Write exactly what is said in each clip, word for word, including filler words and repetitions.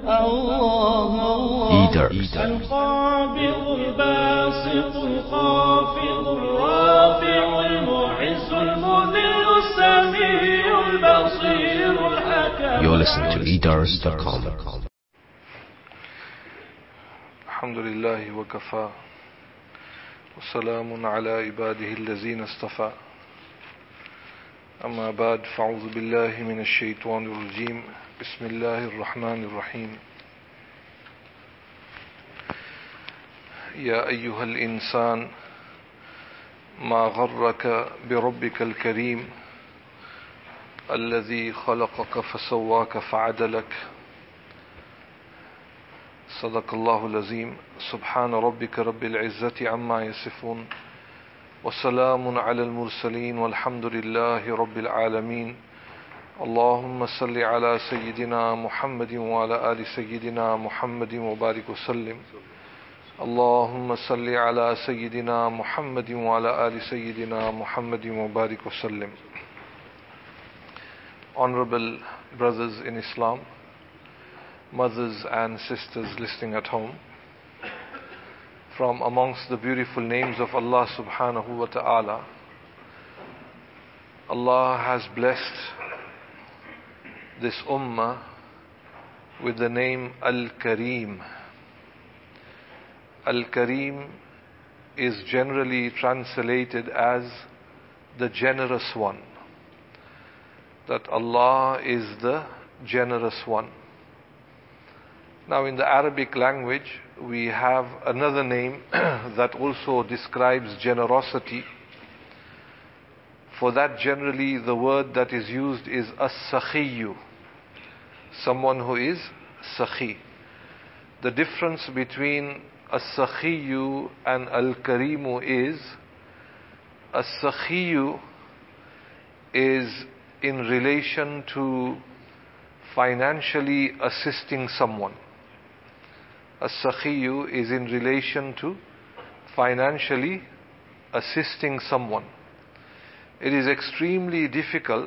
الله الله القابض الباسط الخافض الرافع المعز المذل السميع البصير الحكم. You're listening to e dars dot com. الحمد لله وكفى وسلام على عباده الذين اصطفى أما بعد فأعوذ بالله من الشيطان الرجيم بسم الله الرحمن الرحيم يا أيها الإنسان ما غرك بربك الكريم الذي خلقك فسواك فعدلك صدق الله العظيم سبحان ربك رب العزة عما يصفون وسلام على المرسلين والحمد لله رب العالمين اللهم صل على سيدنا محمد وعلى آل سيدنا محمد وبارك وسلم اللهم صل على سيدنا محمد وعلى آل سيدنا محمد وبارك وسلم. Honorable brothers in Islam, mothers and sisters listening at home, from amongst the beautiful names of Allah subhanahu wa ta'ala, Allah has blessed this ummah with the name Al-Kareem. Al-Kareem is generally translated as the generous one, that Allah is the generous one. Now in the Arabic language we have another name that also describes generosity. For that generally the word that is used is as-sakhiyu, someone who is sakhi. The difference between as-sakhiyu and al-kareemu is as-sakhiyu is in relation to financially assisting someone. As-sakhiyu is in relation to financially assisting someone. It is extremely difficult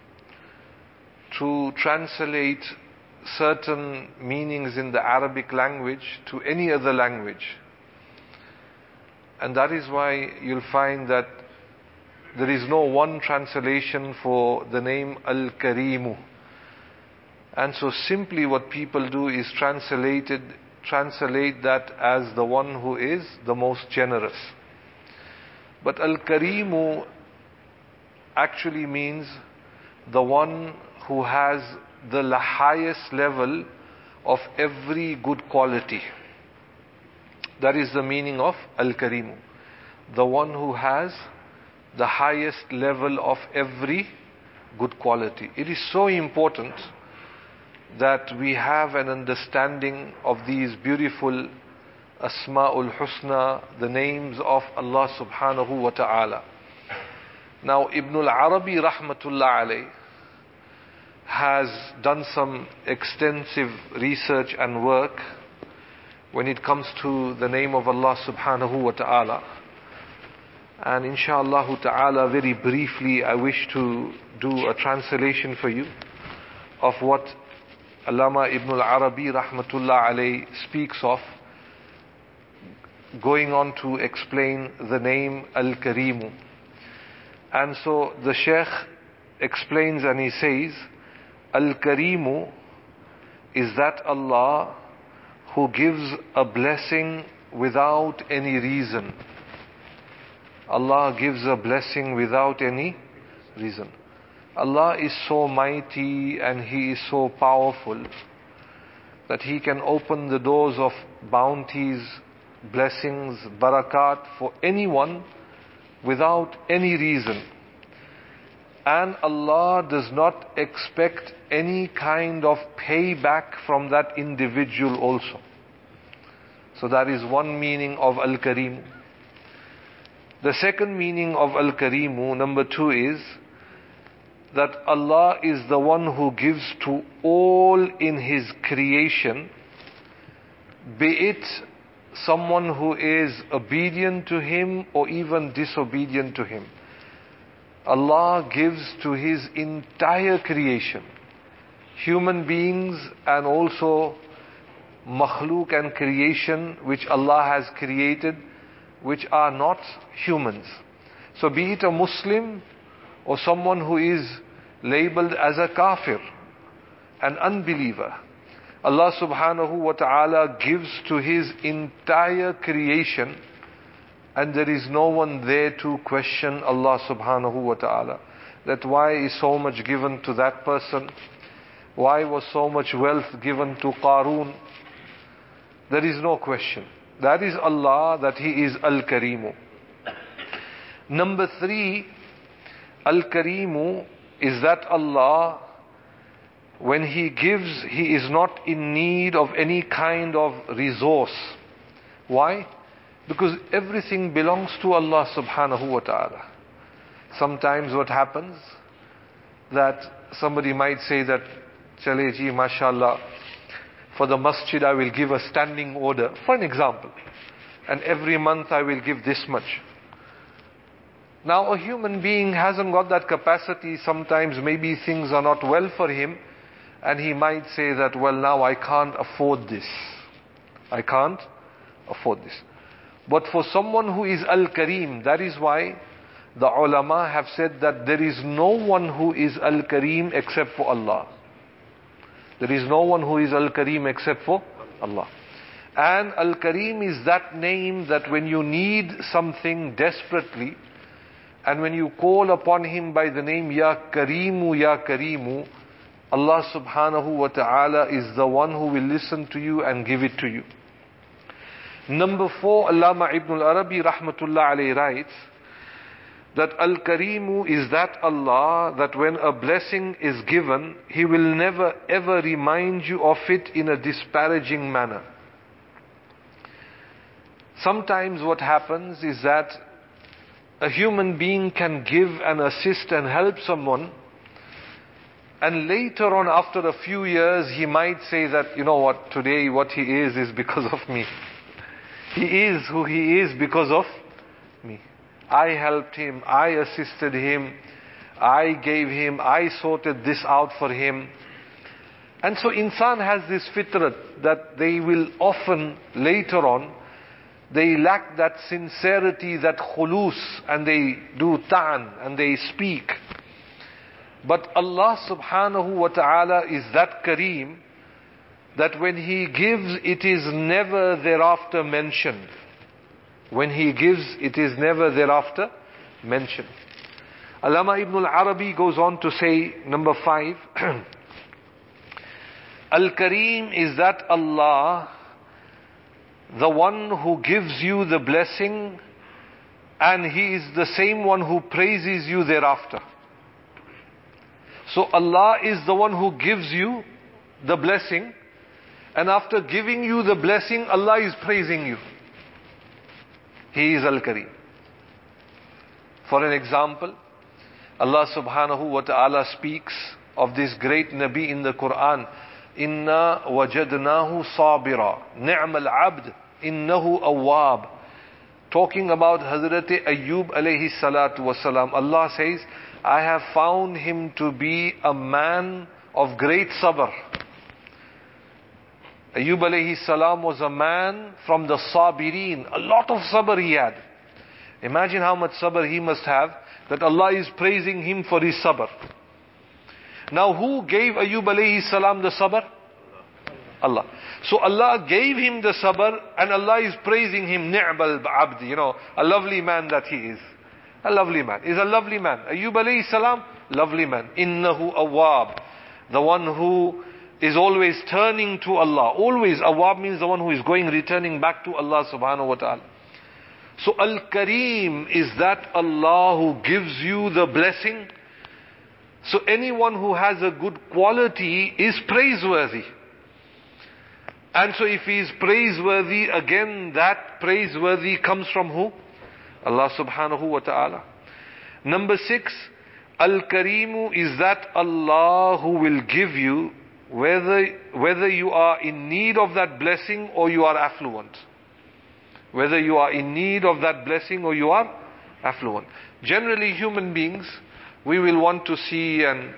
to translate certain meanings in the Arabic language to any other language. And that is why you'll find that there is no one translation for the name Al-Kareemu. And so simply what people do is translated, translate that as the one who is the most generous. But Al-Kareemu actually means the one who has the highest level of every good quality. That is the meaning of Al-Kareemu. The one who has the highest level of every good quality. It is so important that we have an understanding of these beautiful Asma'ul Husna, the names of Allah subhanahu wa ta'ala. Now Ibn al-Arabi rahmatullah alayh has done some extensive research and work when it comes to the name of Allah subhanahu wa ta'ala. And inshallah ta'ala, very briefly, I wish to do a translation for you of what Allama Ibn al-Arabi rahmatullah alayh speaks of, going on to explain the name Al-Kareemu. And so the Shaykh explains and he says, Al-Kareemu is that Allah who gives a blessing without any reason. Allah gives a blessing without any reason. Allah is so mighty and He is so powerful that He can open the doors of bounties, blessings, barakat for anyone without any reason. And Allah does not expect any kind of payback from that individual also. So that is one meaning of Al-Kareem. The second meaning of Al-Kareemu, number two, is that Allah is the one who gives to all in His creation, be it someone who is obedient to Him or even disobedient to Him. Allah gives to His entire creation, human beings and also makhluk and creation which Allah has created, which are not humans. So be it a Muslim or someone who is labeled as a kafir, an unbeliever, Allah subhanahu wa ta'ala gives to His entire creation, and there is no one there to question Allah subhanahu wa ta'ala. That why is so much given to that person? Why was so much wealth given to Qarun? There is no question. That is Allah, that He is Al-Karimu. Number three, Al-Karimu is that Allah, when He gives, He is not in need of any kind of resource. Why? Because everything belongs to Allah subhanahu wa ta'ala. Sometimes what happens, that somebody might say that, Chale ji, mashallah, for the masjid I will give a standing order, for an example, and every month I will give this much. Now a human being hasn't got that capacity. Sometimes maybe things are not well for him, and he might say that, well, now I can't afford this. I can't afford this. But for someone who is Al-Kareem, that is why the ulama have said that there is no one who is Al-Kareem except for Allah. There is no one who is Al-Kareem except for Allah. And Al-Kareem is that name that when you need something desperately, and when you call upon Him by the name Ya Kareemu, Ya Kareemu, Allah subhanahu wa ta'ala is the one who will listen to you and give it to you. Number four, Allama Ibn al-Arabi rahmatullah alayhi writes that Al-Kareemu is that Allah that when a blessing is given, He will never ever remind you of it in a disparaging manner. Sometimes what happens is that a human being can give and assist and help someone, and later on, after a few years, he might say that, you know what, today what he is is because of me. He is who he is because of me. I helped him, I assisted him, I gave him, I sorted this out for him. And so insan has this fitrat that they will often, later on, they lack that sincerity, that khulus, and they do ta'an, and they speak. But Allah subhanahu wa ta'ala is that Kareem, that when He gives, it is never thereafter mentioned. When He gives, it is never thereafter mentioned. Allama Ibn al-Arabi goes on to say, number five, Al-Kareem is that Allah, the one who gives you the blessing, and He is the same one who praises you thereafter. So Allah is the one who gives you the blessing, and after giving you the blessing, Allah is praising you. He is Al-Kareem. For an example, Allah subhanahu wa ta'ala speaks of this great Nabi in the Quran, Inna wajadnahu sabira, ni'mal abd, innahu awwab. Talking about Hazrat Ayyub alayhi salatu wasalam, Allah says, I have found him to be a man of great sabr. Ayyub alayhi salam was a man from the sabirin. A lot of sabr he had. Imagine how much sabr he must have, that Allah is praising him for his sabr. Now who gave Ayyub alayhi salam the sabr? Allah. So Allah gave him the sabr, and Allah is praising him, ni'mal abd, you know, a lovely man that he is. A lovely man. Is a lovely man. Ayyub alayhi salam, lovely man. Innahu awwab. The one who is always turning to Allah. Always, awwab means the one who is going, returning back to Allah subhanahu wa ta'ala. So Al-Kareem is that Allah who gives you the blessing. So anyone who has a good quality is praiseworthy. And so if he is praiseworthy, again that praiseworthy comes from who? Allah subhanahu wa ta'ala. Number six, Al-Kareemu is that Allah who will give you, whether, whether you are in need of that blessing or you are affluent. Whether you are in need of that blessing or you are affluent. Generally human beings, we will want to see and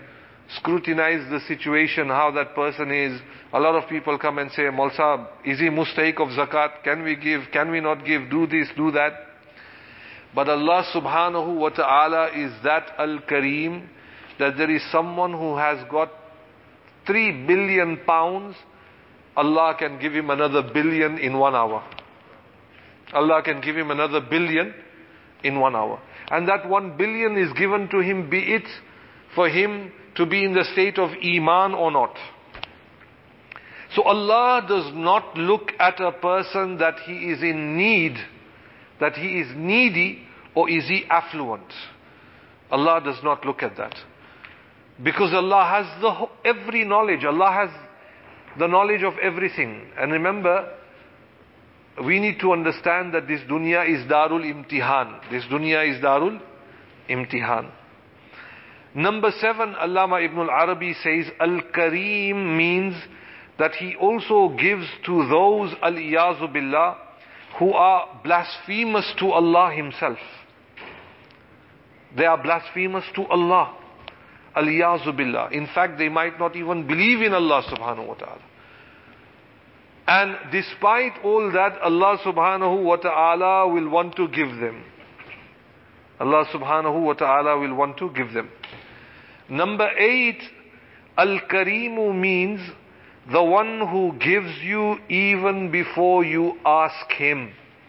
scrutinize the situation, how that person is. A lot of people come and say, Maul Sahab, is he mustahik of zakat? Can we give? Can we not give? Do this, do that. But Allah subhanahu wa ta'ala is that Al-Kareem, that there is someone who has got three billion pounds, Allah can give him another billion in one hour. Allah can give him another billion in one hour. And that one billion is given to him, be it for him to be in the state of Iman or not. So Allah does not look at a person that he is in need, that he is needy, or is he affluent. Allah does not look at that. Because Allah has the every knowledge. Allah has the knowledge of everything. And remember, we need to understand that this dunya is Darul Imtihan. This dunya is Darul Imtihan. Number seven, Allama Ibn al-Arabi says, Al-Kareem means that he also gives to those, al-Iyazu Billah, who are blasphemous to Allah Himself. They are blasphemous to Allah. Al-Iyazu Billah. In fact, they might not even believe in Allah subhanahu wa ta'ala. And despite all that, Allah subhanahu wa ta'ala will want to give them. Allah subhanahu wa ta'ala will want to give them. Number eight, Al-Kareemu means the one who gives you even before you ask him.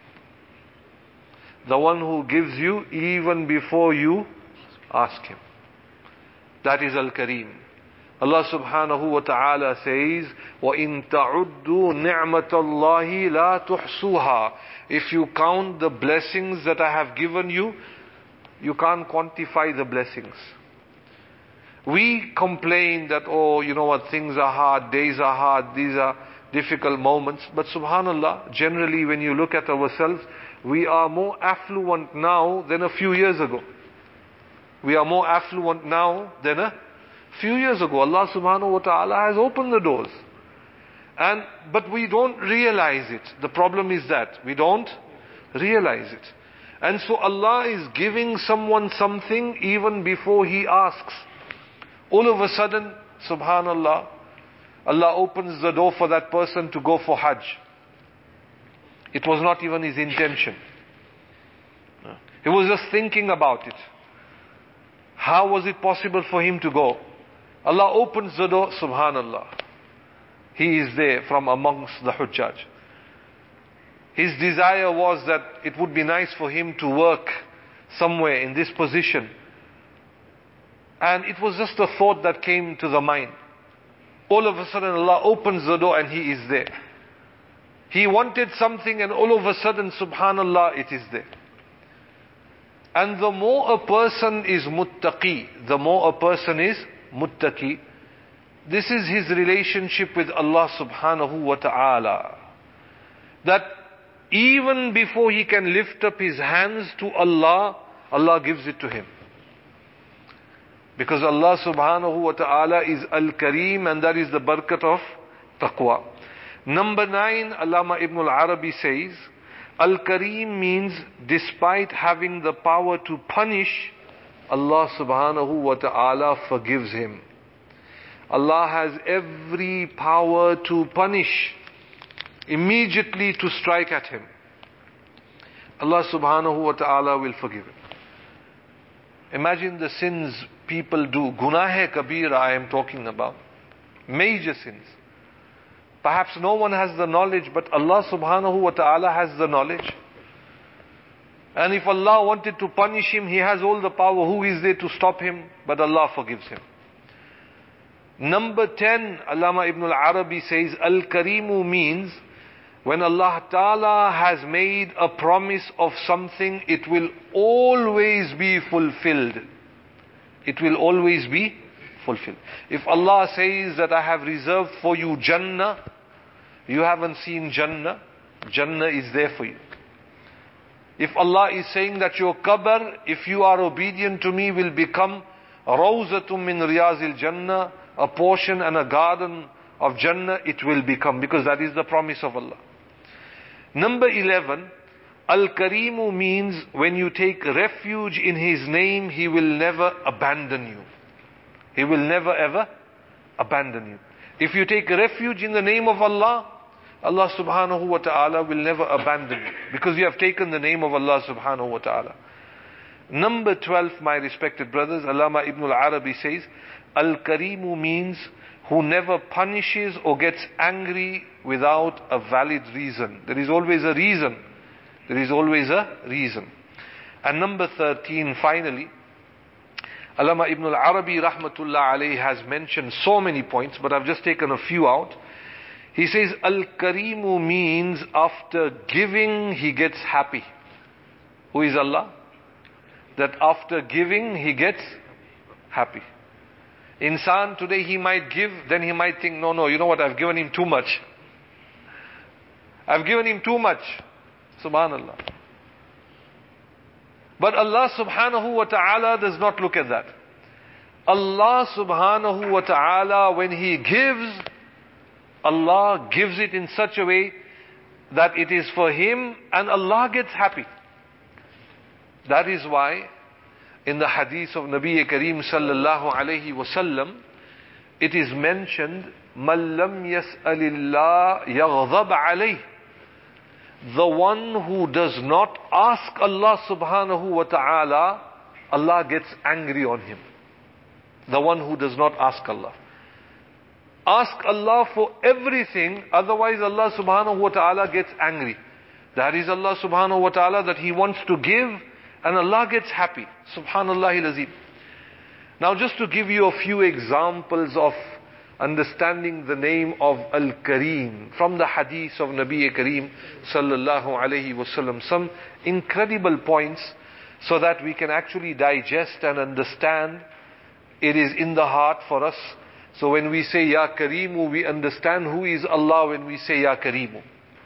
The one who gives you even before you ask him. That is Al-Kareem. Allah subhanahu wa ta'ala says, وَإِن تَعُدُّوا نِعْمَةَ اللَّهِ لَا تُحْصُوهَا. If you count the blessings that I have given you, you can't quantify the blessings. We complain that, oh, you know what, things are hard, days are hard, these are difficult moments. But subhanallah, generally when you look at ourselves, we are more affluent now than a few years ago. We are more affluent now than a few years ago. Allah subhanahu wa ta'ala has opened the doors. And, but we don't realize it. The problem is that we don't realize it. And so Allah is giving someone something even before he asks. All of a sudden, subhanallah, Allah opens the door for that person to go for Hajj. It was not even his intention. He was just thinking about it. How was it possible for him to go? Allah opens the door, subhanallah. He is there from amongst the Hujjaj. His desire was that it would be nice for him to work somewhere in this position. And it was just a thought that came to the mind. All of a sudden Allah opens the door and he is there. He wanted something and all of a sudden, subhanallah, it is there. And the more a person is muttaqi, the more a person is muttaqi, this is his relationship with Allah subhanahu wa ta'ala. That even before he can lift up his hands to Allah, Allah gives it to him. Because Allah subhanahu wa ta'ala is Al-Kareem, and that is the barakat of taqwa. Number nine, Allama Ibn al-Arabi says, Al-Kareem means despite having the power to punish, Allah subhanahu wa ta'ala forgives him. Allah has every power to punish, immediately to strike at him. Allah subhanahu wa ta'ala will forgive him. Imagine the sins people do. Gunah kabira I am talking about. Major sins. Perhaps no one has the knowledge, but Allah subhanahu wa ta'ala has the knowledge. And if Allah wanted to punish him, He has all the power. Who is there to stop him? But Allah forgives him. Number ten, Allama Ibn al-Arabi says, Al-Kareemu means when Allah Ta'ala has made a promise of something, it will always be fulfilled. It will always be fulfilled. If Allah says that I have reserved for you Jannah, you haven't seen Jannah, Jannah is there for you. If Allah is saying that your qabr, if you are obedient to me, will become Rawzatum min Riyazil Jannah, a portion and a garden of Jannah, it will become, because that is the promise of Allah. Number eleven, Al-Kareemu means when you take refuge in His name, He will never abandon you. He will never ever abandon you. If you take refuge in the name of Allah, Allah subhanahu wa ta'ala will never abandon you, because you have taken the name of Allah subhanahu wa ta'ala. Number twelve, my respected brothers, Allama Ibn al-Arabi says, Al-Karimu means who never punishes or gets angry without a valid reason. There is always a reason. There is always a reason. And number thirteen, finally, Allama Ibn al-Arabi rahmatullah alayhi has mentioned so many points, but I've just taken a few out. He says, Al-Karimu means after giving, he gets happy. Who is Allah? That after giving, he gets happy. Insan today, he might give, then he might think, no, no, you know what, I've given him too much. I've given him too much. Subhanallah. But Allah subhanahu wa ta'ala does not look at that. Allah subhanahu wa ta'ala, when He gives, Allah gives it in such a way that it is for Him and Allah gets happy. That is why in the hadith of Nabi Kareem sallallahu alayhi wasallam, it is mentioned, مَنْ لَمْ يَسْأَلِ اللَّهِ يَغْضَبْ عَلَيْهِ. The one who does not ask Allah subhanahu wa ta'ala, Allah gets angry on him. The one who does not ask Allah. Ask Allah for everything, otherwise Allah subhanahu wa ta'ala gets angry. That is Allah subhanahu wa ta'ala, that He wants to give and Allah gets happy. Subhanallah al-Azim. Now just to give you a few examples of understanding the name of Al-Kareem from the hadith of Nabi Kareem sallallahu alayhi wasallam, some incredible points so that we can actually digest and understand. It is in the heart for us. So when we say Ya Kareemu, we understand who is Allah when we say Ya Kareemu.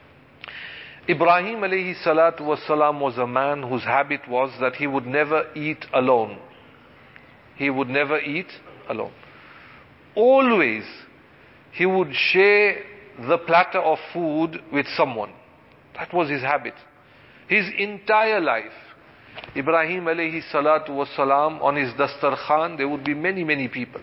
Ibrahim alayhi salatu wasalam was a man whose habit was that he would never eat alone. He would never eat alone. Always he would share the platter of food with someone. That was his habit. His entire life. Ibrahim alayhi salatu wasalam, on his dastarkhan, there would be many, many people.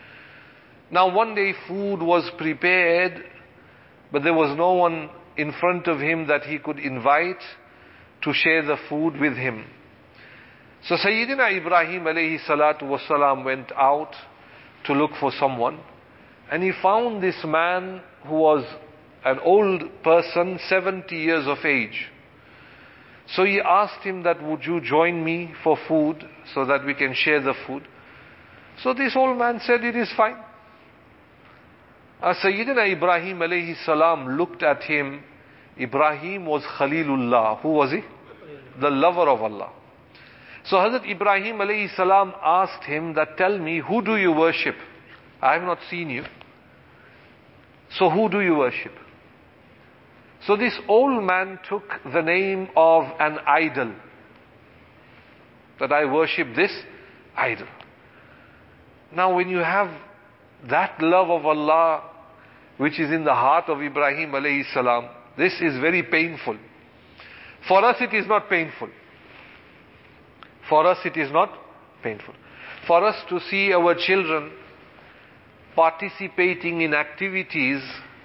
Now one day food was prepared, but there was no one in front of him that he could invite to share the food with him. So Sayyidina Ibrahim alayhi salatu wasalam went out to look for someone, and he found this man who was an old person, seventy years of age. So he asked him that, would you join me for food so that we can share the food? So this old man said, it is fine. As Sayyidina Ibrahim alayhi salam looked at him, Ibrahim was Khalilullah. Who was he? The lover of Allah. So Hazrat Ibrahim alayhi salam asked him that, tell me, who do you worship? I have not seen you. So who do you worship? So this old man took the name of an idol. That I worship this idol. Now when you have that love of Allah which is in the heart of Ibrahim alayhi salam, this is very painful. For us it is not painful. For us it is not painful. For us to see our children participating in activities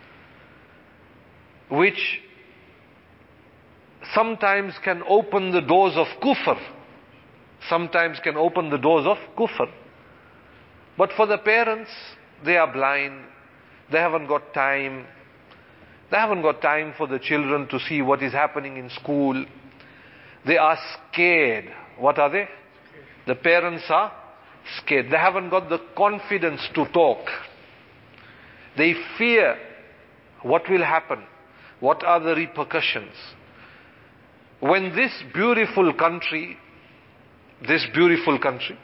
which sometimes can open the doors of kufr. Sometimes can open the doors of kufr. But for the parents, they are blind. They haven't got time. They haven't got time for the children to see what is happening in school. They are scared. What are they? The parents are scared. They haven't got the confidence to talk. They fear what will happen. What are the repercussions? When this beautiful country, this beautiful country,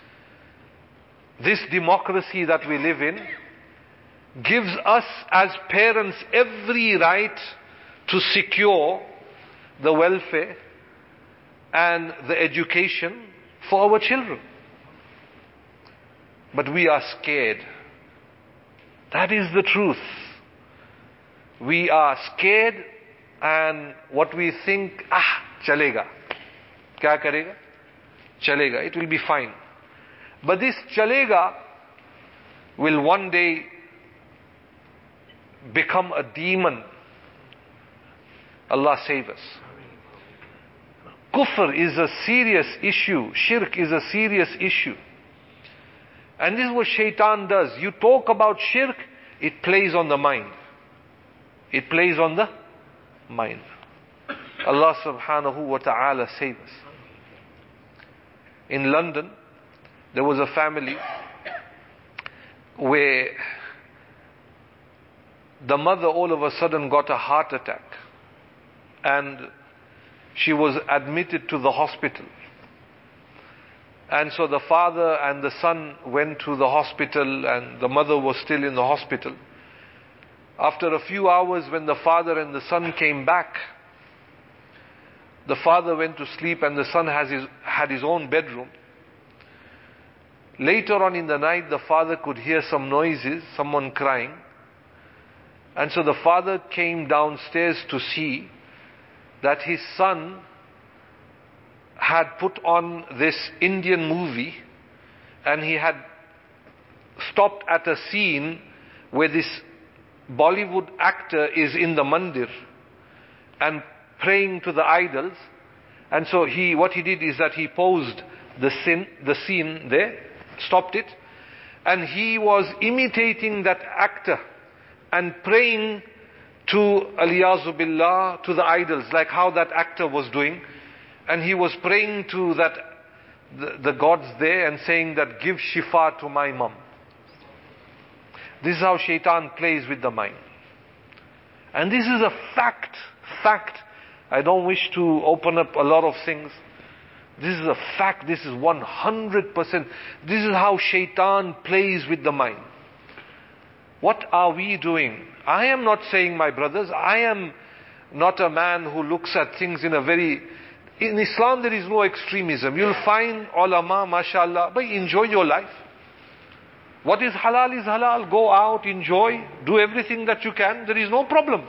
this democracy that we live in, gives us as parents every right to secure the welfare and the education for our children. But we are scared. That is the truth. We are scared, and what we think, ah, chalega. Kya karega? Chalega. It will be fine. But this chalega will one day become a demon. Allah save us. Kufr is a serious issue. Shirk is a serious issue. And this is what shaitan does. You talk about shirk, it plays on the mind. It plays on the mind. Allah subhanahu wa ta'ala save us. In London, there was a family where the mother all of a sudden got a heart attack. And she was admitted to the hospital. And so the father and the son went to the hospital, and the mother was still in the hospital. After a few hours, when the father and the son came back, the father went to sleep and the son has his, had his own bedroom. Later on in the night, the father could hear some noises, someone crying. And so the father came downstairs to see that his son had put on this Indian movie, and he had stopped at a scene where this Bollywood actor is in the mandir and praying to the idols. And so he, what he did is that he paused the scene, the scene there, stopped it, and he was imitating that actor and praying to Aliyazu Billah, to the idols, like how that actor was doing. And he was praying to that the, the gods there and saying that, give shifa to my mum. This is how shaitan plays with the mind. And this is a fact, fact. I don't wish to open up a lot of things. This is a fact, this is one hundred percent. This is how shaitan plays with the mind. What are we doing? I am not saying, my brothers, I am not a man who looks at things in a very... In Islam there is no extremism. You'll find ulama, mashallah, but enjoy your life. What is halal is halal. Go out, enjoy, do everything that you can. There is no problem.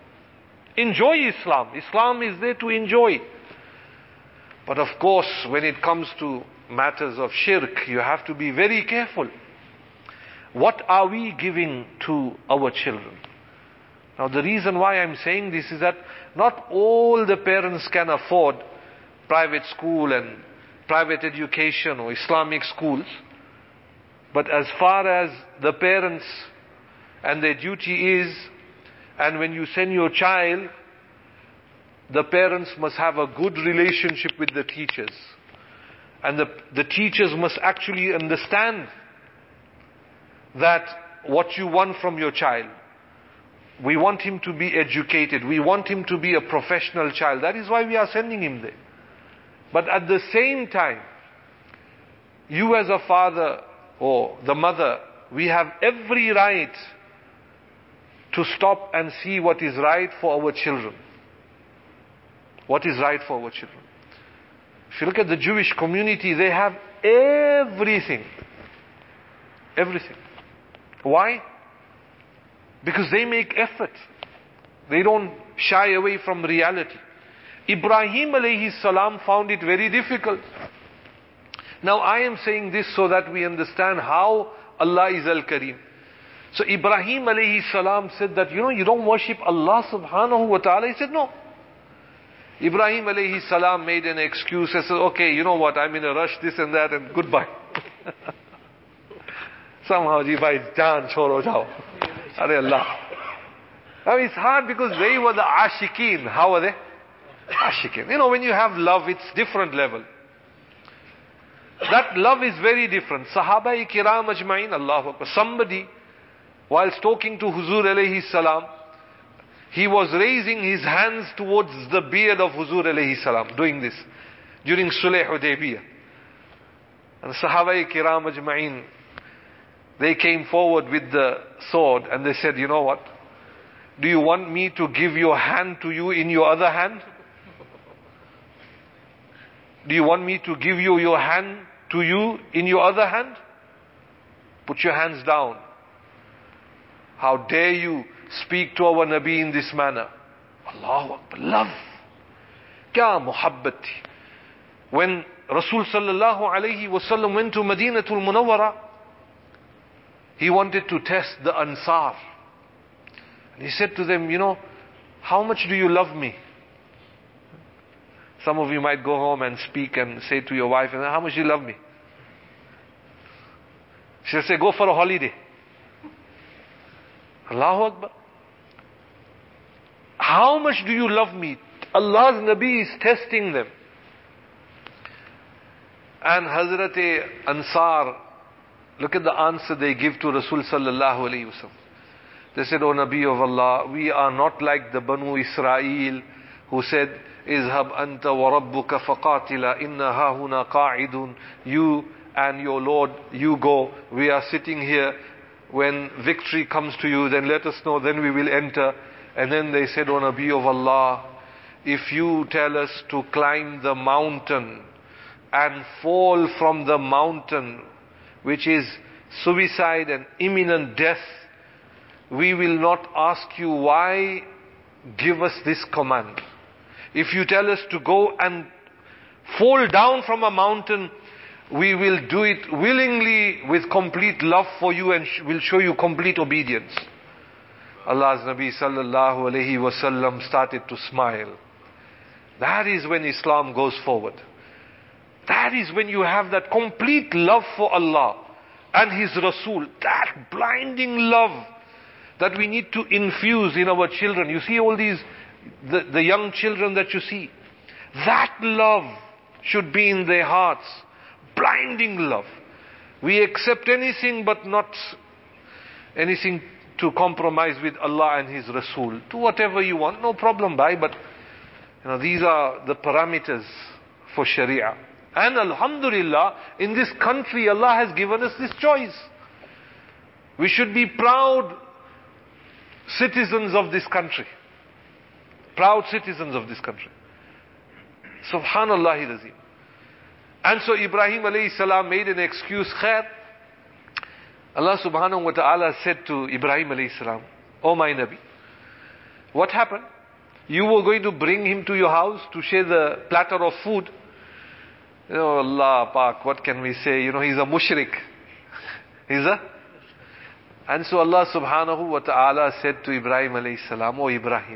Enjoy Islam. Islam is there to enjoy. But of course, when it comes to matters of shirk, you have to be very careful. What are we giving to our children? Now the reason why I'm saying this is that not all the parents can afford private school and private education or Islamic schools. But as far as the parents and their duty is, and when you send your child, the parents must have a good relationship with the teachers. And the, the teachers must actually understand that what you want from your child. We want him to be educated. We want him to be a professional child. That is why we are sending him there. But at the same time, you as a father or the mother, we have every right to stop and see what is right for our children. What is right for our children. If you look at the Jewish community, they have everything. Everything. Why? Because they make effort. They don't shy away from reality. Ibrahim alayhi salam found it very difficult. Now I am saying this so that we understand how Allah is Al-Kareem. So Ibrahim alayhi salam said that, you know, you don't worship Allah subhanahu wa ta'ala. He said, no. Ibrahim alayhi salam made an excuse. He said, okay, you know what, I'm in a rush, this and that, and goodbye. Somehow, ji bhai, jaan chhoro jao. Are Allah. Now it's hard because they were the ashikin. How were they? Ashikin. You know, when you have love, it's different level. That love is very different. Sahaba-i kiram ajma'in, Allahu Akbar. Somebody, whilst talking to Huzur alayhi salam, he was raising his hands towards the beard of Huzur alayhi salam, doing this, during Sulh Hudaybiyah. And Sahaba-i kiram ajma'in, they came forward with the sword and they said, you know what? Do you want me to give your hand to you in your other hand? Do you want me to give you your hand to you in your other hand? Put your hands down. How dare you speak to our Nabi in this manner? Allahu Akbar. Love. Kya muhabbati. When Rasul sallallahu alayhi wa sallam went to Madinatul Munawwara, He wanted to test the Ansar. And he said to them, you know, how much do you love me? Some of you might go home and speak and say to your wife, how much do you love me? She'll say, go for a holiday. Allahu Akbar. How much do you love me? Allah's Nabi is testing them. And Hazrat Ansar, look at the answer they give to Rasul sallallahu alayhi wa sallam. They said, O Nabi of Allah, we are not like the Banu Israel who said, Izhab anta wa rabbuka faqatila inna hahuna qa'idun. You and your Lord, you go. We are sitting here. When victory comes to you, then let us know, then we will enter. And then they said, O Nabi of Allah, if you tell us to climb the mountain and fall from the mountain, which is suicide and imminent death, we will not ask you why. Give us this command. If you tell us to go and fall down from a mountain, we will do it willingly with complete love for you and sh- will show you complete obedience. Allah's Nabi sallallahu alayhi wasallam started to smile. That is when Islam goes forward. That is when you have that complete love for Allah and His Rasul. That blinding love that we need to infuse in our children. You see all these, the, the young children that you see. That love should be in their hearts. Blinding love. We accept anything but not anything to compromise with Allah and His Rasul. Do whatever you want, no problem, bhai, but you know, these are the parameters for Sharia. And Alhamdulillah, in this country, Allah has given us this choice. We should be proud citizens of this country. Proud citizens of this country. Subhanallah Razim. And so Ibrahim alayhi salam made an excuse. Khair. Allah subhanahu wa ta'ala said to Ibrahim alayhi salam, O my Nabi, what happened? You were going to bring him to your house to share the platter of food. You know, Allah Pak, what can we say? You know, he's a mushrik. He's a... And so Allah subhanahu wa ta'ala said to Ibrahim alayhi salam, O Ibrahim,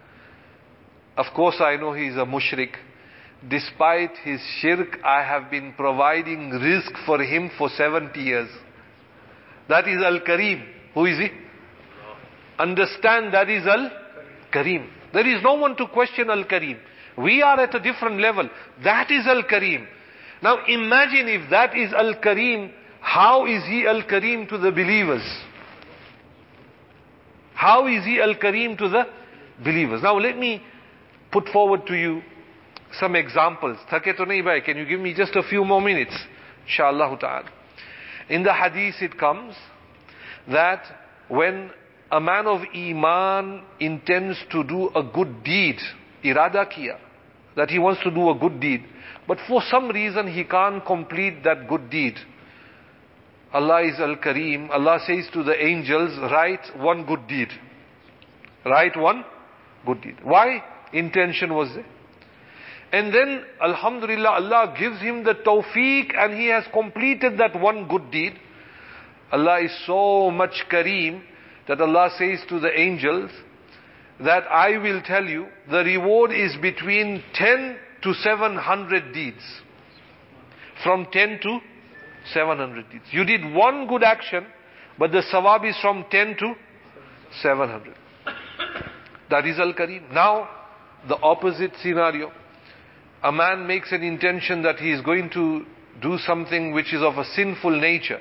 of course I know he's a mushrik. Despite his shirk, I have been providing rizq for him for seventy years. That is Al-Kareem. Who is he? Understand, that is Al-Kareem. There is no one to question Al-Kareem. We are at a different level. That is Al-Kareem. Now imagine if that is Al-Kareem, how is he Al-Kareem to the believers? How is he Al-Kareem to the believers? Now let me put forward to you some examples. Thake to nahi bhai, can you give me just a few more minutes? Inshallah ta'ala. In the hadith it comes that when a man of Iman intends to do a good deed, irada kiya, that he wants to do a good deed, but for some reason he can't complete that good deed. Allah is Al-Kareem. Allah says to the angels, write one good deed. Write one good deed. Why? Intention was there. And then, Alhamdulillah, Allah gives him the tawfiq and he has completed that one good deed. Allah is so much Kareem that Allah says to the angels that I will tell you the reward is between ten to seven hundred deeds. From ten to seven hundred deeds. You did one good action, but the sawab is from ten to seven hundred. That is Al-Kareem. Now, the opposite scenario. A man makes an intention that he is going to do something which is of a sinful nature.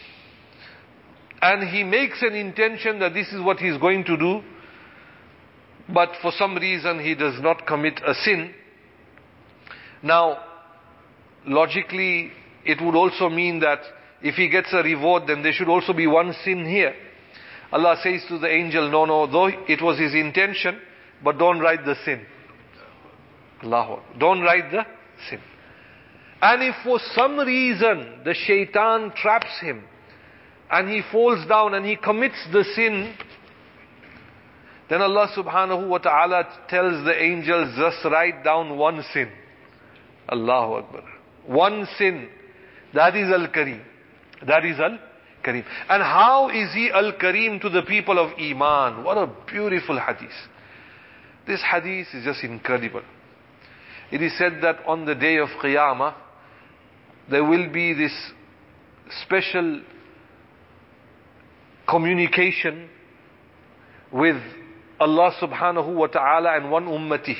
And he makes an intention that this is what he is going to do, but for some reason he does not commit a sin. Now, logically, it would also mean that if he gets a reward, then there should also be one sin here. Allah says to the angel, no, no, though it was his intention, but don't write the sin. Allahu, don't write the sin. And if for some reason the shaitan traps him and he falls down and he commits the sin, then Allah subhanahu wa ta'ala tells the angels, just write down one sin. Allahu Akbar. One sin. That is Al-Kareem. That is Al-Kareem. Kareem. And how is he Al-Kareem to the people of Iman? What a beautiful hadith. This hadith is just incredible. It is said that on the day of Qiyamah, there will be this special communication with Allah subhanahu wa ta'ala and one ummati.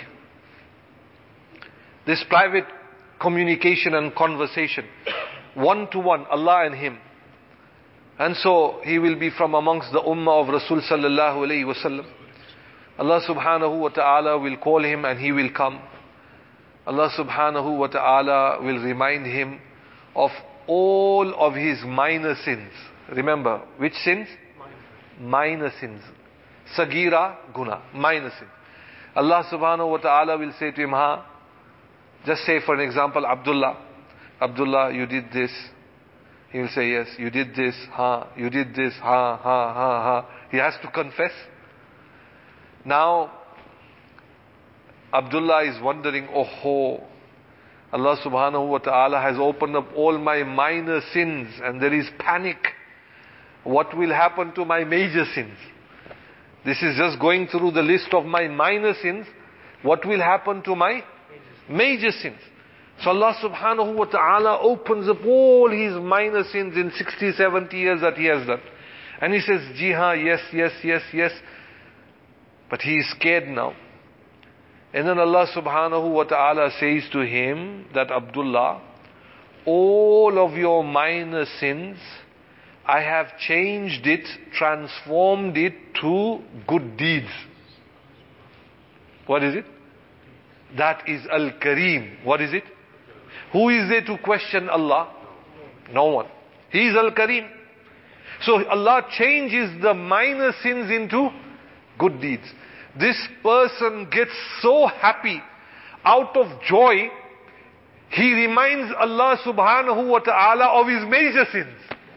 This private communication and conversation, one to one, Allah and him. And so he will be from amongst the ummah of Rasul sallallahu alayhi wa sallam. Allah subhanahu wa ta'ala will call him and he will come. Allah subhanahu wa ta'ala will remind him of all of his minor sins. Remember, which sins? Minor sins. Sagira, guna, minor sins. Allah subhanahu wa ta'ala will say to him, ha, just say for an example, Abdullah, Abdullah, you did this. He will say, yes, you did this, ha, you did this, ha, ha, ha, ha. He has to confess. Now, Abdullah is wondering, oh ho, Allah subhanahu wa ta'ala has opened up all my minor sins and there is panic. What will happen to my major sins? This is just going through the list of my minor sins. What will happen to my major sins? So Allah subhanahu wa ta'ala opens up all his minor sins in sixty, seventy years that he has done. And he says, Jiha, yes, yes, yes, yes. But he is scared now. And then Allah subhanahu wa ta'ala says to him that, Abdullah, all of your minor sins, I have changed it, transformed it to good deeds. What is it? That is Al-Kareem. What is it? Who is there to question Allah? No one. He is Al-Kareem. So Allah changes the minor sins into good deeds. This person gets so happy, out of joy, he reminds Allah subhanahu wa ta'ala of his major sins.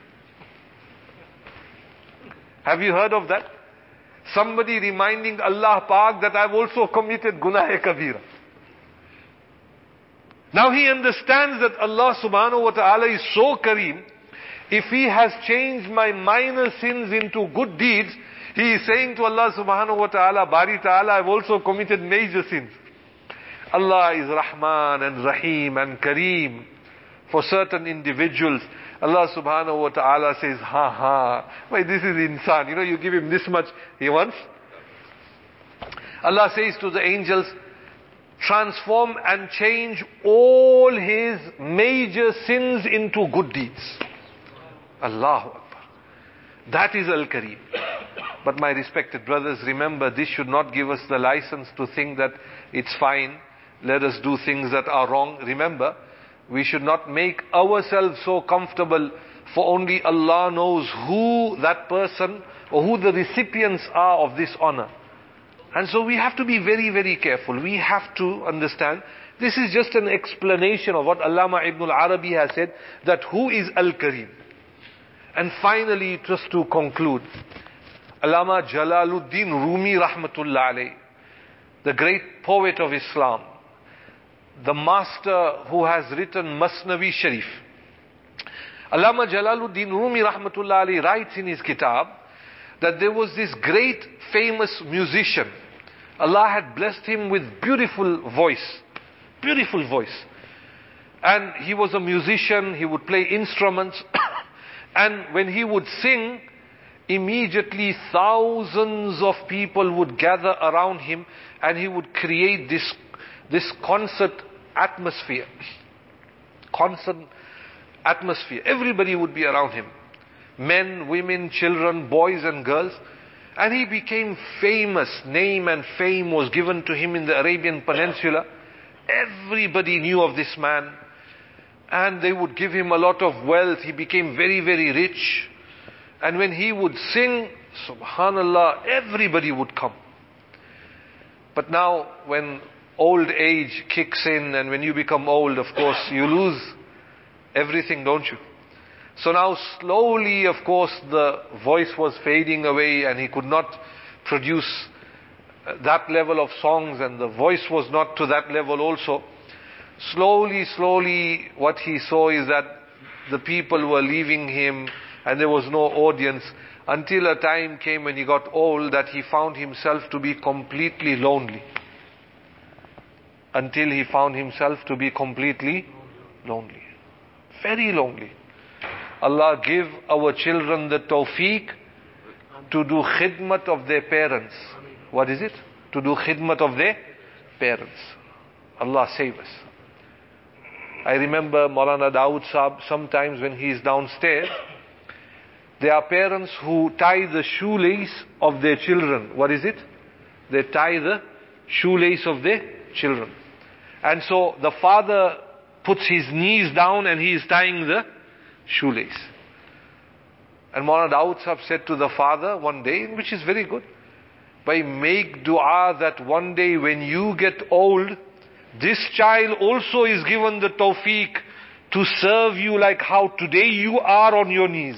Have you heard of that? Somebody reminding Allah Pak that I've also committed Gunah-e-Kabira. Now he understands that Allah subhanahu wa ta'ala is so Kareem. If he has changed my minor sins into good deeds, he is saying to Allah subhanahu wa ta'ala, Bari ta'ala, I've also committed major sins. Allah is Rahman and Rahim and Kareem. For certain individuals, Allah subhanahu wa ta'ala says, ha ha, why this is insan. You know, you give him this much, he wants. Allah says to the angels, transform and change all his major sins into good deeds. Allahu Akbar. That is Al-Kareem. But my respected brothers, remember, this should not give us the license to think that it's fine, let us do things that are wrong. Remember, we should not make ourselves so comfortable, for only Allah knows who that person or who the recipients are of this honor. And so we have to be very, very careful. We have to understand, this is just an explanation of what Allama Ibn al-Arabi has said, that who is Al-Kareem. And finally, just to conclude, Allama Jalaluddin Rumi rahmatullah alayh, the great poet of Islam, the master who has written Masnavi Sharif. Allama Jalaluddin Rumi rahmatullah alayhi writes in his kitab that there was this great famous musician. Allah had blessed him with beautiful voice. Beautiful voice. And he was a musician, he would play instruments. And when he would sing, immediately thousands of people would gather around him and he would create this this concert atmosphere. Concert atmosphere. Everybody would be around him. Men, women, children, boys and girls. And he became famous. Name and fame was given to him in the Arabian Peninsula. Everybody knew of this man. And they would give him a lot of wealth. He became very, very rich. And when he would sing, subhanallah, everybody would come. But now, when old age kicks in, and when you become old, of course, you lose everything, don't you? So now, slowly, of course, the voice was fading away, and he could not produce that level of songs, and the voice was not to that level also. Slowly, slowly, what he saw is that the people were leaving him, and there was no audience, until a time came when he got old that he found himself to be completely lonely. Until he found himself to be completely lonely. Very lonely. Allah give our children the tawfiq to do khidmat of their parents. What is it? To do khidmat of their parents. Allah save us. I remember Maulana Dawood Saab, sometimes when he is downstairs, there are parents who tie the shoelace of their children. What is it? They tie the shoelace of their children. And so the father puts his knees down and he is tying the shoelace. And Maulana Dawood Saab said to the father one day, which is very good, by make dua that one day when you get old, this child also is given the tawfiq to serve you like how today you are on your knees.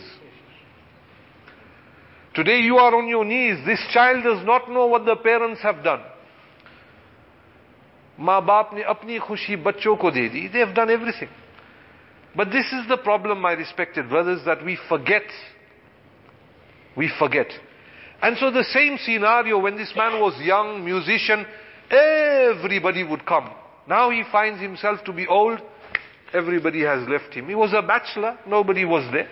Today you are on your knees. This child does not know what the parents have done. माँ बाप ने अपनी खुशी बच्चों को दे दी. They have done everything. But this is the problem, my respected brothers, that we forget. We forget. And so the same scenario, when this man was young, musician, everybody would come. Now he finds himself to be old, everybody has left him. He was a bachelor, nobody was there.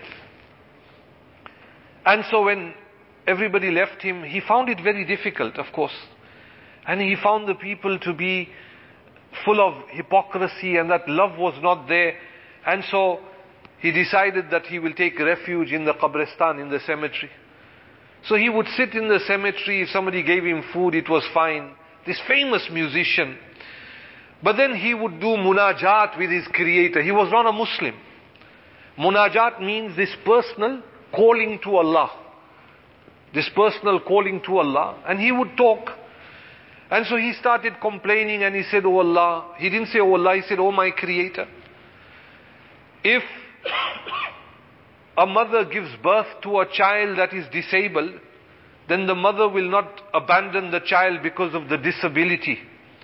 And so when everybody left him, he found it very difficult, of course. And he found the people to be full of hypocrisy and that love was not there. And so he decided that he will take refuge in the Qabristan, in the cemetery. So he would sit in the cemetery. If somebody gave him food, it was fine. This famous musician. But then he would do munajat with his creator. He was not a Muslim. Munajat means this personal calling to Allah. This personal calling to Allah. And he would talk. And so he started complaining and he said, "Oh Allah." He didn't say, "Oh Allah," he said, "Oh my creator. If a mother gives birth to a child that is disabled, then the mother will not abandon the child because of the disability.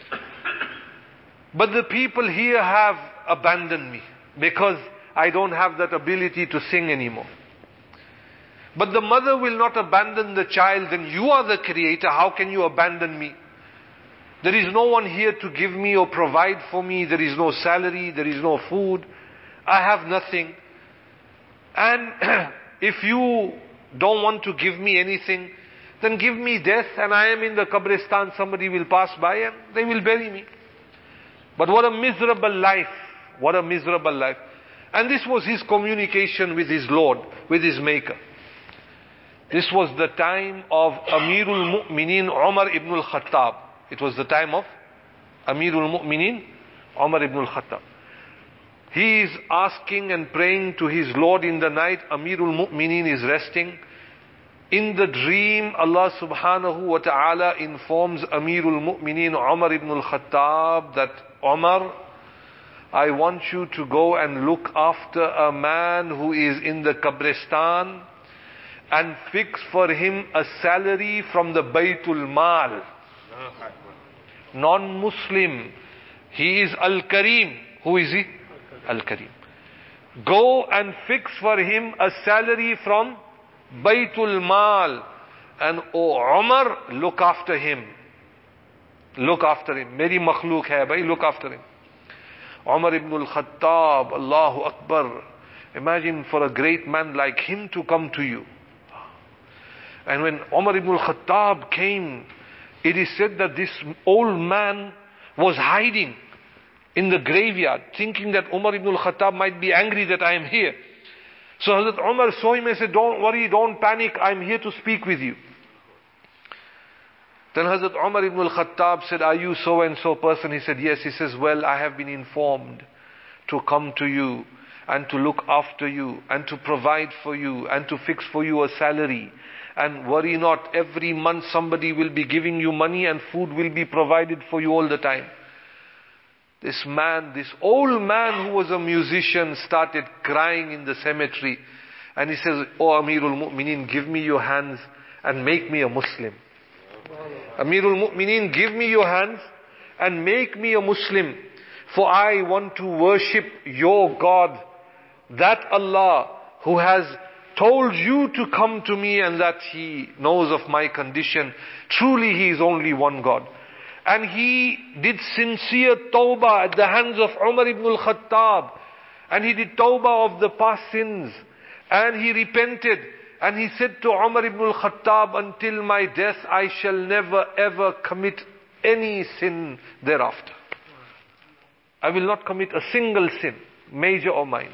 But the people here have abandoned me because I don't have that ability to sing anymore. But the mother will not abandon the child, then you are the creator, how can you abandon me? There is no one here to give me or provide for me. There is no salary, there is no food. I have nothing. And if you don't want to give me anything, then give me death and I am in the Qabristan, somebody will pass by and they will bury me." But what a miserable life. What a miserable life. And this was his communication with his Lord, with his Maker. This was the time of Amirul Mu'mineen Umar ibn al-Khattab. It was the time of Amirul Mu'mineen Umar ibn al-Khattab. He is asking and praying to his Lord in the night. Amirul Mu'mineen is resting. In the dream, Allah subhanahu wa ta'ala informs Amirul Mu'mineen Umar ibn al-Khattab that, "Umar, I want you to go and look after a man who is in the Qabristan and fix for him a salary from the Baytul Mal." Non-Muslim. He is Al-Karim. Who is he? Al-Karim. Go and fix for him a salary from Baytul Mal. And O Umar, look after him. Look after him. Meri makhluk hai bhai, look after him. Umar ibn al-Khattab, Allahu Akbar. Imagine for a great man like him to come to you. And when Umar ibn al-Khattab came, it is said that this old man was hiding in the graveyard, thinking that Umar ibn al-Khattab might be angry that I am here. So Hazrat Umar saw him and said, "Don't worry, don't panic, I'm here to speak with you." Then Hazrat Umar ibn al-Khattab said, "Are you so and so person?" He said, "Yes." He says, "Well, I have been informed to come to you and to look after you and to provide for you and to fix for you a salary. And worry not, every month somebody will be giving you money and food will be provided for you all the time." This man, this old man who was a musician, started crying in the cemetery. And he says, "Oh Amirul Mu'mineen, give me your hands and make me a Muslim. Amirul Mu'mineen, give me your hands and make me a Muslim. For I want to worship your God, that Allah who has told you to come to me and that He knows of my condition. Truly He is only one God. And he did sincere tawbah at the hands of Umar ibn al-Khattab. And he did tawbah of the past sins. And he repented. And he said to Umar ibn al-Khattab, until my death I shall never ever commit any sin thereafter. I will not commit a single sin, major or minor.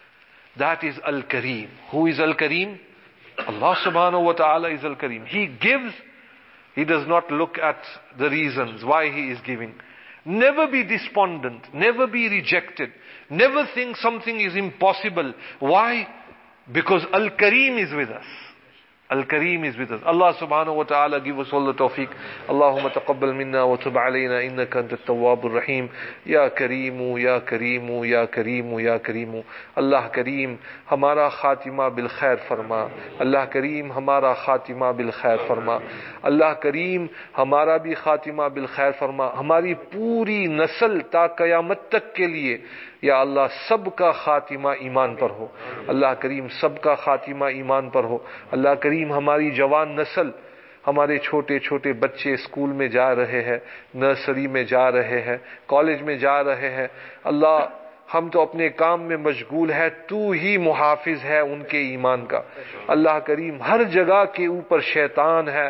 That is Al-Kareem. Who is Al-Kareem? Allah subhanahu wa ta'ala is Al-Kareem. He gives. He does not look at the reasons why He is giving. Never be despondent. Never be rejected. Never think something is impossible. Why? Because Al-Kareem is with us. Al-Kareem is with us. Allah subhanahu wa ta'ala give us all the tawfiq. Allahumma taqabbal minna wa tub alayna innaka antat tawwabur rahim. Ya Kareemu, Ya Kareemu, Ya Kareemu, Ya Kareemu. Allah Kareem, ہمارا خاتمہ بالخیر فرما. اللہ کریم ہمارا خاتمہ بالخیر فرما. اللہ کریم ہمارا بھی خاتمہ بالخیر فرما. ہماری پوری نسل تا قیامت تک کے لیے یا اللہ سب کا خاتمہ ایمان پر ہو. اللہ کریم سب کا خاتمہ ایمان پر ہو. اللہ کریم ہماری جوان نسل، ہمارے چھوٹے چھوٹے بچے اسکول میں جا رہے ہیں، نرسری میں جا رہے ہیں، کالج میں جا رہے ہیں، اللہ ہم تو اپنے کام میں مشغول ہے، تو ہی محافظ ہے ان کے ایمان کا. اللہ کریم ہر جگہ کے اوپر شیطان ہے،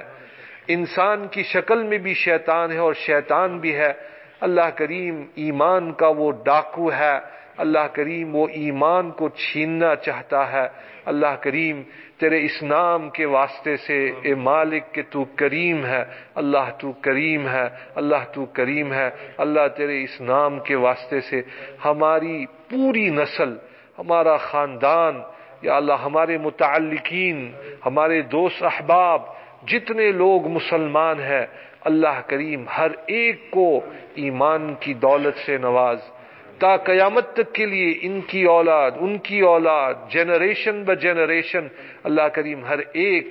انسان کی شکل میں بھی شیطان ہے اور شیطان بھی ہے. اللہ کریم ایمان کا وہ ڈاکو ہے. اللہ کریم وہ ایمان کو چھیننا چاہتا ہے. اللہ کریم تیرے اس نام کے واسطے سے اے مالک کہ تو کریم ہے. اللہ تو کریم ہے. اللہ تو کریم ہے. اللہ تیرے اس نام کے واسطے سے ہماری پوری نسل، ہمارا خاندان، یا اللہ ہمارے متعلقین، ہمارے دوست احباب، جتنے لوگ مسلمان ہیں، اللہ کریم ہر ایک کو ایمان کی دولت سے نواز. تا قیامت تک کے لیے ان کی اولاد، ان کی اولاد، جنریشن ب جنریشن اللہ کریم ہر ایک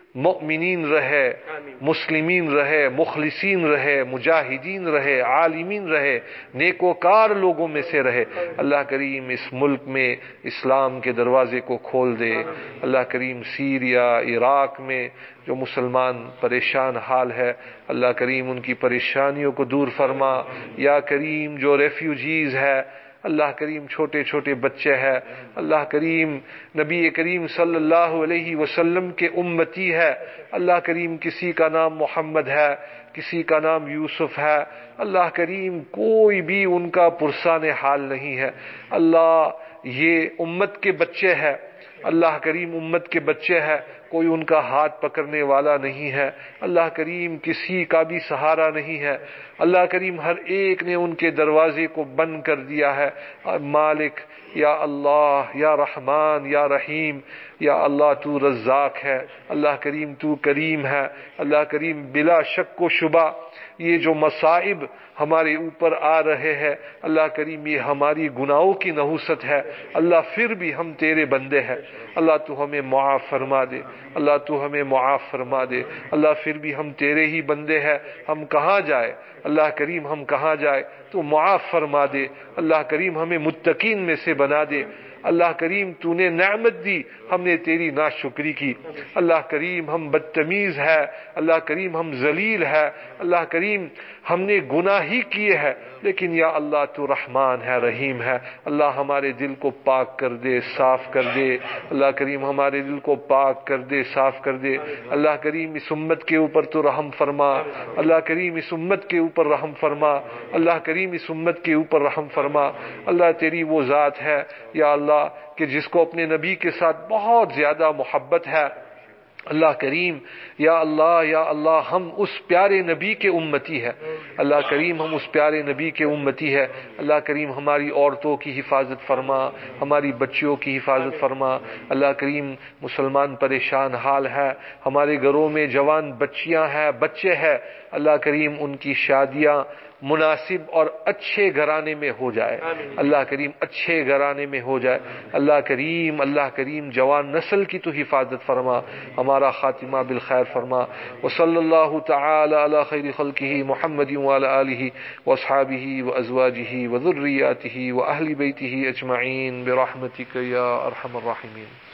مؤمنین رہے، مسلمین رہے، مخلصین رہے، مجاہدین رہے، عالمین رہے، نیکوکار لوگوں میں سے رہے. اللہ کریم اس ملک میں اسلام کے دروازے کو کھول دے. اللہ کریم سیریا، عراق میں جو مسلمان پریشان حال ہے، اللہ کریم ان کی پریشانیوں کو دور فرما. یا کریم جو ریفیوجیز ہے، اللہ کریم چھوٹے چھوٹے بچے ہیں، اللہ کریم نبی کریم صلی اللہ علیہ وسلم کے امتی ہے. اللہ کریم کسی کا نام محمد ہے، کسی کا نام یوسف ہے. اللہ کریم کوئی بھی ان کا پرسان حال نہیں ہے. اللہ یہ امت کے بچے ہیں، اللہ کریم امت کے بچے ہیں، کوئی ان کا ہاتھ پکڑنے والا نہیں ہے. اللہ کریم کسی کا بھی سہارا نہیں ہے. اللہ کریم ہر ایک نے ان کے دروازے کو بند کر دیا ہے. مالک یا اللہ، یا رحمان، یا رحیم، یا اللہ تو رزاق ہے. اللہ کریم تو کریم ہے. اللہ کریم بلا شک و شبہ یہ جو مصائب ہمارے اوپر آ رہے ہیں، اللہ کریم یہ ہماری گناہوں کی نحوست ہے. اللہ پھر بھی ہم تیرے بندے ہیں. اللہ تو ہمیں معاف فرما دے. اللہ تو ہمیں معاف فرما دے. اللہ پھر بھی ہم تیرے ہی بندے ہیں. ہم کہاں جائے اللہ کریم، ہم کہاں جائے؟ تو معاف فرما دے. اللہ کریم ہمیں متقین میں سے بنا دے. اللہ کریم تو نے نعمت دی، ہم نے تیری ناشکری کی. اللہ کریم ہم بدتمیز ہے، اللہ کریم ہم ذلیل ہے، اللہ کریم ہم نے گناہ ہی کیے ہیں، لیکن یا اللہ تو رحمان ہے، رحیم ہے. اللہ ہمارے دل کو پاک کر دے، صاف کر دے. اللہ کریم ہمارے دل کو پاک کر دے، صاف کر دے. اللہ کریم اس امت کے اوپر تو رحم فرما. اللہ کریم اس امت کے اوپر رحم فرما. اللہ کریم اس امت کے اوپر رحم فرما. اللہ تیری وہ ذات ہے یا اللہ کہ جس کو اپنے نبی کے ساتھ بہت زیادہ محبت ہے. اللہ کریم یا اللہ یا اللہ ہم اس پیارے نبی کے امتی ہے. اللہ کریم ہم اس پیارے نبی کے امتی ہے. اللہ کریم ہماری عورتوں کی حفاظت فرما، ہماری بچیوں کی حفاظت فرما. اللہ کریم مسلمان پریشان حال ہے، ہمارے گھروں میں جوان بچیاں ہیں، بچے ہیں. اللہ کریم ان کی شادیاں مناسب اور اچھے گھرانے میں ہو جائے. اللہ کریم اچھے گھرانے میں ہو جائے. اللہ کریم اللہ کریم جوان نسل کی تو حفاظت فرما، ہمارا خاتمہ بالخیر فرما. وصلی اللہ تعالی علی خیر خلقہ محمد وعلی آلہ واصحابہ وازواجہ وذریاتہ واہل بیتہ اجمعین برحمتک یا ارحم الراحمین.